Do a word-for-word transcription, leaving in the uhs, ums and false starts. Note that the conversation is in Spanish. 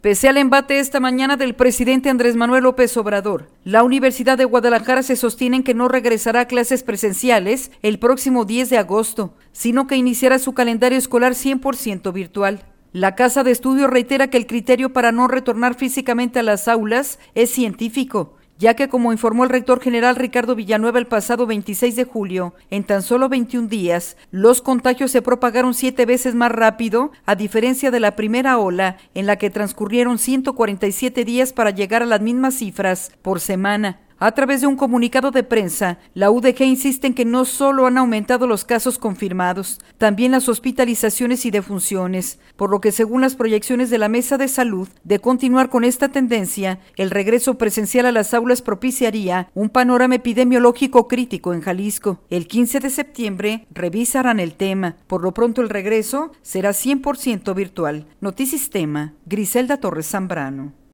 Pese al embate esta mañana del presidente Andrés Manuel López Obrador, la Universidad de Guadalajara se sostiene en que no regresará a clases presenciales el próximo diez de agosto, sino que iniciará su calendario escolar cien por ciento virtual. La Casa de Estudios reitera que el criterio para no retornar físicamente a las aulas es científico, ya que, como informó el rector general Ricardo Villanueva el pasado veintiséis de julio, en tan solo veintiún días, los contagios se propagaron siete veces más rápido, a diferencia de la primera ola, en la que transcurrieron ciento cuarenta y siete días para llegar a las mismas cifras por semana. A través de un comunicado de prensa, la U D G insiste en que no solo han aumentado los casos confirmados, también las hospitalizaciones y defunciones, por lo que según las proyecciones de la Mesa de Salud, de continuar con esta tendencia, el regreso presencial a las aulas propiciaría un panorama epidemiológico crítico en Jalisco. El quince de septiembre revisarán el tema. Por lo pronto el regreso será cien por ciento virtual. Notisistema, Griselda Torres Zambrano.